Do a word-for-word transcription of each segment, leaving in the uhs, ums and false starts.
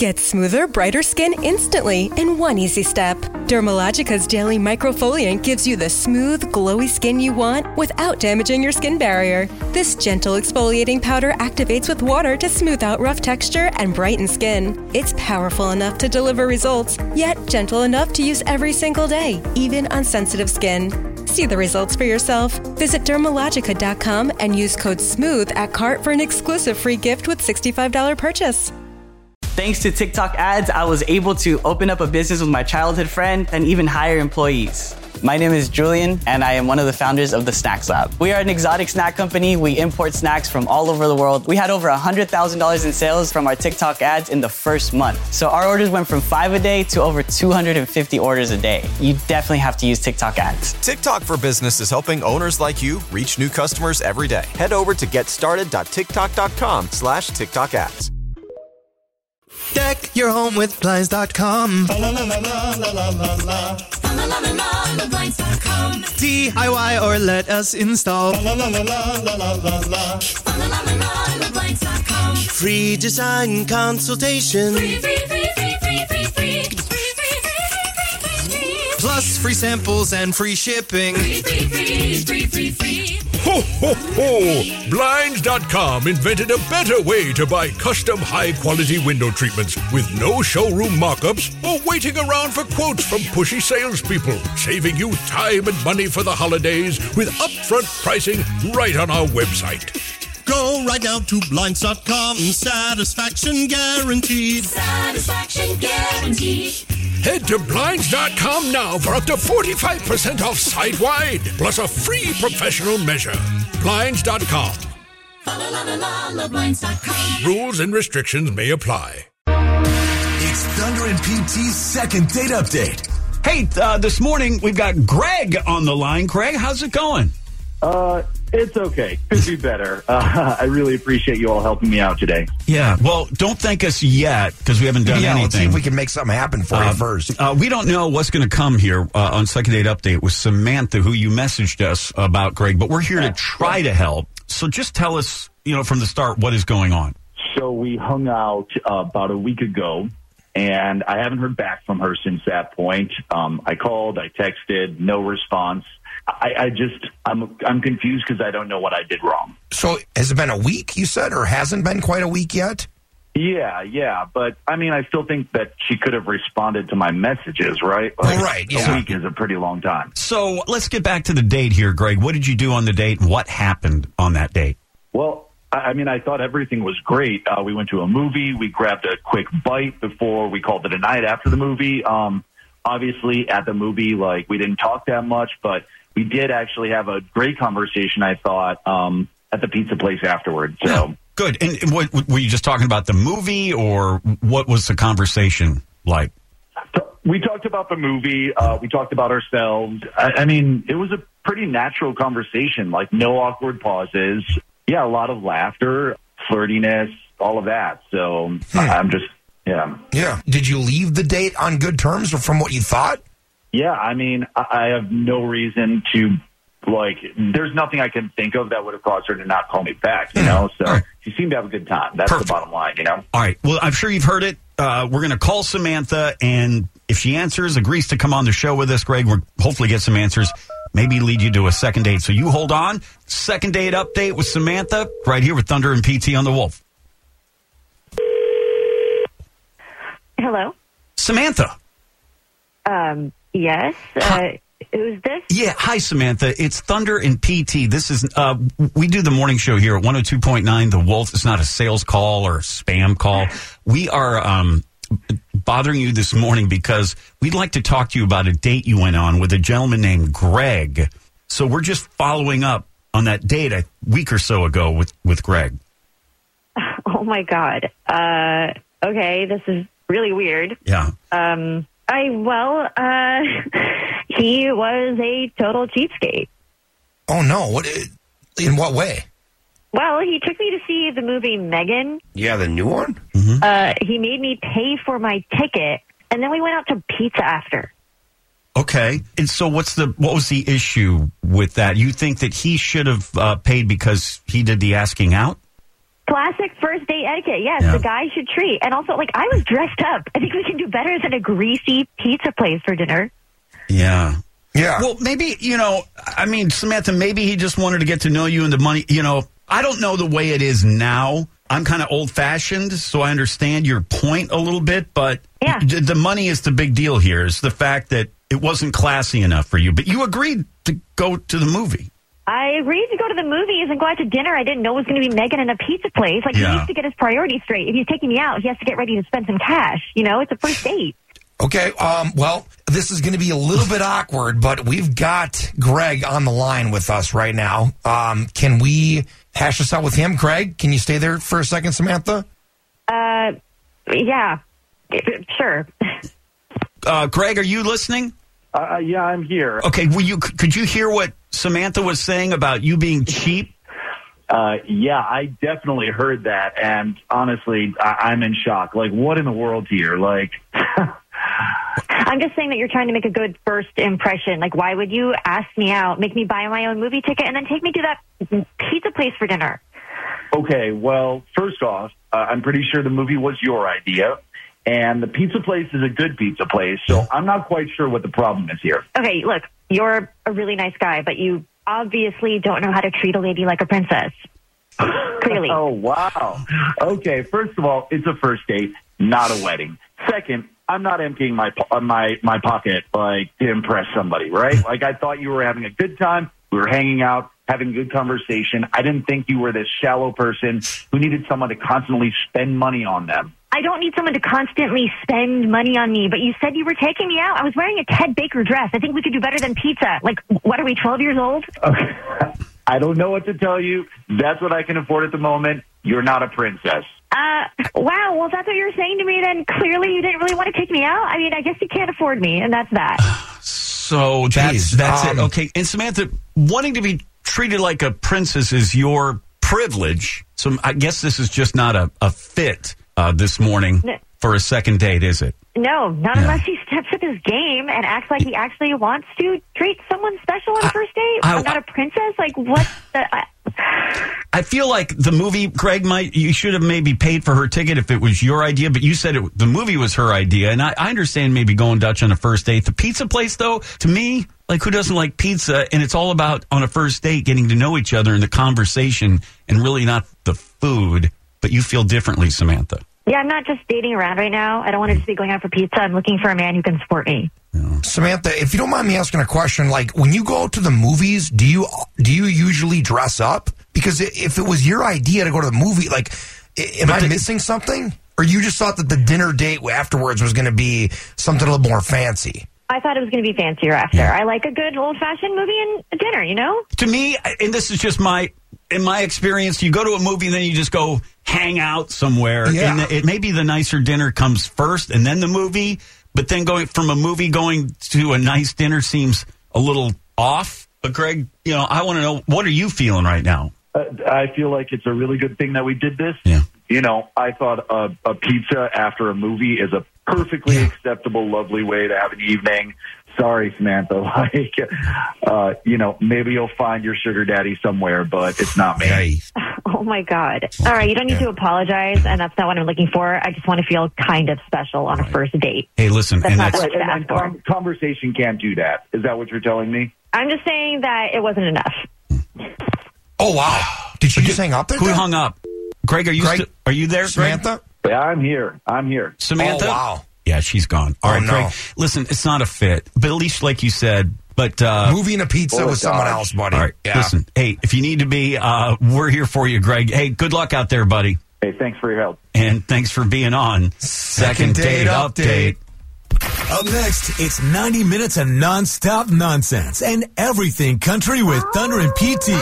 Get smoother, brighter skin instantly in one easy step. Dermalogica's daily microfoliant gives you the smooth, glowy skin you want without damaging your skin barrier. This gentle exfoliating powder activates with water to smooth out rough texture and brighten skin. It's powerful enough to deliver results, yet gentle enough to use every single day, even on sensitive skin. See the results for yourself. Visit dermalogica dot com and use code SMOOTH at cart for an exclusive free gift with sixty-five dollars purchase. Thanks to TikTok ads, I was able to open up a business with my childhood friend and even hire employees. My name is Julian, and I am one of the founders of the Snacks Lab. We are an exotic snack company. We import snacks from all over the world. We had over one hundred thousand dollars in sales from our TikTok ads in the first month. So our orders went from five a day to over two hundred fifty orders a day. You definitely have to use TikTok ads. TikTok for Business is helping owners like you reach new customers every day. Head over to getstarted.tiktok.com slash TikTok ads. Deck your home with Blinds dot com. D I Y or let us install. Free design consultation. Plus free samples and free shipping. Ho, ho, ho! Blinds dot com invented a better way to buy custom high-quality window treatments with no showroom mock-ups or waiting around for quotes from pushy salespeople, saving you time and money for the holidays with upfront pricing right on our website. Go right now to Blinds dot com. Satisfaction guaranteed. Satisfaction guaranteed. Head to Blinds dot com now for up to forty-five percent off site-wide, plus a free professional measure. Blinds dot com. Rules and restrictions may apply. It's Thunder and P T's second date update. Hey, uh, this morning we've got Greg on the line. Greg, how's it going? Uh, it's okay. Could be better. Uh, I really appreciate you all helping me out today. Yeah, well, don't thank us yet because we haven't done yeah, anything. Let's see if we can make something happen for uh, you first. Uh, we don't know what's going to come here uh, on Second Date Update with Samantha, who you messaged us about, Greg, but we're here to try to help. So just tell us, you know, from the start, what is going on? So we hung out uh, about a week ago, and I haven't heard back from her since that point. Um, I called, I texted, no response. I, I just, I'm I'm confused because I don't know what I did wrong. So has it been a week, you said, or hasn't been quite a week yet? Yeah, yeah. But, I mean, I still think that she could have responded to my messages, right? Like, oh, right, yeah. A week is a pretty long time. So let's get back to the date here, Greg. What did you do on the date, and what happened on that date? Well, I mean, I thought everything was great. Uh, we went to a movie. We grabbed a quick bite before we called it a night after the movie. Um, obviously, at the movie, like, we didn't talk that much, but we did actually have a great conversation, I thought, um, at the pizza place afterwards. So yeah, good. And what, were you just talking about the movie, or what was the conversation like? We talked about the movie. Uh, we talked about ourselves. I, I mean, it was a pretty natural conversation, like no awkward pauses. Yeah, a lot of laughter, flirtiness, all of that. So hmm. I'm just, yeah. Yeah. Did you leave the date on good terms or from what you thought? Yeah, I mean, I have no reason to, like, there's nothing I can think of that would have caused her to not call me back, you know? So right. She seemed to have a good time. That's Perfect. The bottom line, you know? All right. Well, I'm sure you've heard it. Uh, we're going to call Samantha, and if she answers, agrees to come on the show with us, Greg, we'll hopefully get some answers, maybe lead you to a second date. So you hold on. Second date update with Samantha right here with Thunder and P T on the Wolf. Hello? Samantha. Um... Yes. Uh, who's this? Yeah. Hi, Samantha. It's Thunder and P T. This is, uh, we do the morning show here at one oh two point nine The Wolf. It's not a sales call or a spam call. We are um, bothering you this morning because we'd like to talk to you about a date you went on with a gentleman named Greg. So we're just following up on that date a week or so ago with, with Greg. Oh, my God. Uh, okay. This is really weird. Yeah. Um, I, well, uh, he was a total cheapskate. Oh, no. What? In what way? Well, he took me to see the movie Megan. Yeah, the new one? Mm-hmm. Uh, he made me pay for my ticket, and then we went out to pizza after. Okay. And so what's the what was the issue with that? You think that he should have uh, paid because he did the asking out? Classic first date etiquette. Yes, Yeah. the guy should treat. And also, like, I was dressed up. I think we can do better than a greasy pizza place for dinner. Yeah. Yeah. Well, maybe, you know, I mean, Samantha, maybe he just wanted to get to know you and the money. You know, I don't know the way it is now. I'm kind of old-fashioned, so I understand your point a little bit, but Yeah. d- the money is the big deal here. Is the fact that it wasn't classy enough for you, but you agreed to go to the movie. I agreed to go to the movies and go out to dinner. I didn't know it was going to be Megan in a pizza place. Like, Yeah. he needs to get his priorities straight. If he's taking me out, he has to get ready to spend some cash. You know, it's a first date. Okay, um, well, this is going to be a little bit awkward, but we've got Greg on the line with us right now. Um, can we hash this out with him? Greg, can you stay there for a second, Samantha? Uh, yeah, sure. Uh, Greg, are you listening? Uh, yeah, I'm here. Okay, well, you could you hear what Samantha was saying about you being cheap? Uh, yeah, I definitely heard that, and honestly, I- I'm in shock. Like, what in the world here? Like, I'm just saying that you're trying to make a good first impression. Like, why would you ask me out, make me buy my own movie ticket, and then take me to that pizza place for dinner? okay, well, first off, uh, I'm pretty sure the movie was your idea, and the pizza place is a good pizza place, so I'm not quite sure what the problem is here. Okay, look, you're a really nice guy, but you obviously don't know how to treat a lady like a princess. Clearly. Oh, wow. Okay, first of all, it's a first date, not a wedding. Second, I'm not emptying my po- uh, my my pocket like to impress somebody, right? Like, I thought you were having a good time. We were hanging out, having a good conversation. I didn't think you were this shallow person who needed someone to constantly spend money on them. I don't need someone to constantly spend money on me, but you said you were taking me out. I was wearing a Ted Baker dress. I think we could do better than pizza. Like, what are we, twelve years old? Okay. I don't know what to tell you. That's what I can afford at the moment. You're not a princess. Uh, wow, well, if that's what you're saying to me, then clearly you didn't really want to take me out. I mean, I guess you can't afford me, and that's that. So that's Jeez, that's um, it. Okay, and Samantha, wanting to be treated like a princess is your privilege. So I guess this is just not a, a fit uh, this morning No. for a second date, is it? No, not Yeah. unless he steps up his game and acts like he actually wants to treat someone special on a first date. I- I'm not a princess. Like, what the... I, I feel like the movie, Greg, might you should have maybe paid for her ticket if it was your idea, but you said it, the movie was her idea, and I, I understand maybe going Dutch on a first date. The pizza place, though, to me, like, who doesn't like pizza? And it's all about, on a first date, getting to know each other and the conversation, and really not the food. But you feel differently, Samantha. yeah, I'm not just dating around right now. I don't want to just be going out for pizza. I'm looking for a man who can support me. Samantha, if you don't mind me asking a question, like when you go to the movies, do you do you usually dress up? Because i- if it was your idea to go to the movie, like, i- am I the- missing something? Or you just thought that the dinner date afterwards was going to be something a little more fancy? I thought it was going to be fancier after. I like a good old-fashioned movie and a dinner, you know? To me, and this is just my, in my experience, you go to a movie and then you just go hang out somewhere. Yeah. And it maybe the nicer dinner comes first and then the movie, but then going from a movie going to a nice dinner seems a little off. But Greg, you know, I want to know, what are you feeling right now? Uh, I feel like it's a really good thing that we did this. Yeah. You know, I thought a, a pizza after a movie is a perfectly Yeah. acceptable, lovely way to have an evening. Sorry, Samantha. Like, uh, you know, maybe you'll find your sugar daddy somewhere, but it's not me. Hey. Oh, my God. All right, you don't need to apologize, and that's not what I'm looking for. I just want to feel kind of special on a first date. Hey, listen, That's and not that's, what- And, and con- conversation can't do that. Is that what you're telling me? I'm just saying that it wasn't enough. Oh, wow. Did you just hang up there? who then? hung up? Greg, are you Greg? sti- are you there, Greg? Samantha? Yeah, I'm here. I'm here. Samantha? Oh, wow. Yeah, she's gone. All Oh, right, no. Greg. Listen, it's not a fit, but at least like you said, but uh, Movie and a pizza Oh, with someone gosh. else, buddy. all right, Yeah. listen. Hey, if you need to be, uh, we're here for you, Greg. Hey, good luck out there, buddy. Hey, thanks for your help. And thanks for being on Second Date Update. Up next, it's ninety minutes of nonstop nonsense and everything country with Thunder and P T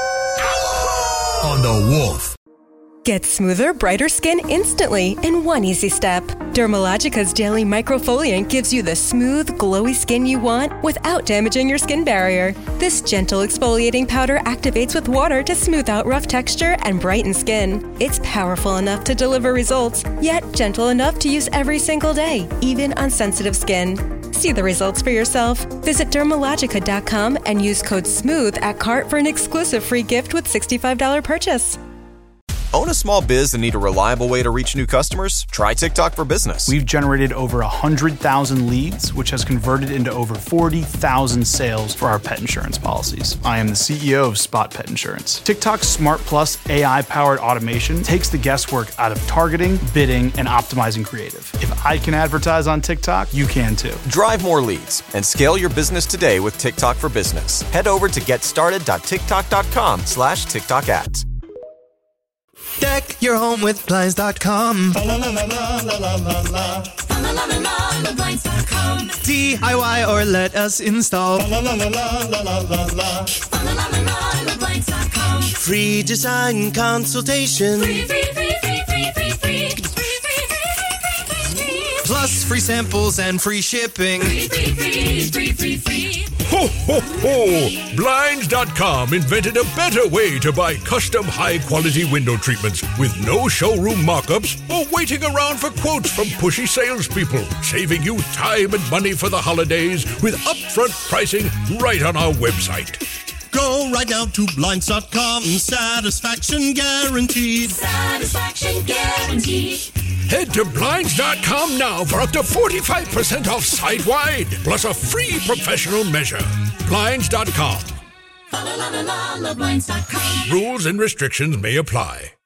on the Wolf. Get smoother, brighter skin instantly in one easy step. Dermalogica's Daily Microfoliant gives you the smooth, glowy skin you want without damaging your skin barrier. This gentle exfoliating powder activates with water to smooth out rough texture and brighten skin. It's powerful enough to deliver results, yet gentle enough to use every single day, even on sensitive skin. See the results for yourself. Visit Dermalogica dot com and use code SMOOTH at cart for an exclusive free gift with sixty-five dollars purchase. Own a small biz and need a reliable way to reach new customers? Try TikTok for Business. We've generated over one hundred thousand leads, which has converted into over forty thousand sales for our pet insurance policies. I am the C E O of Spot Pet Insurance. TikTok's Smart Plus A I-powered automation takes the guesswork out of targeting, bidding, and optimizing creative. If I can advertise on TikTok, you can too. Drive more leads and scale your business today with TikTok for Business. Head over to getstarted.tiktok.com slash TikTok ads. Deck your home with Blinds dot com. D I Y or let us install. Free design consultation. Plus free samples and free shipping. Ho, ho, ho! Blinds dot com invented a better way to buy custom high-quality window treatments with no showroom mock-ups or waiting around for quotes from pushy salespeople, saving you time and money for the holidays with upfront pricing right on our website. Go right now to Blinds dot com. Satisfaction guaranteed. Satisfaction guaranteed. Head to Blinds dot com now for up to forty-five percent off site-wide, plus a free professional measure. Blinds dot com. Blinds dot com. Rules and restrictions may apply.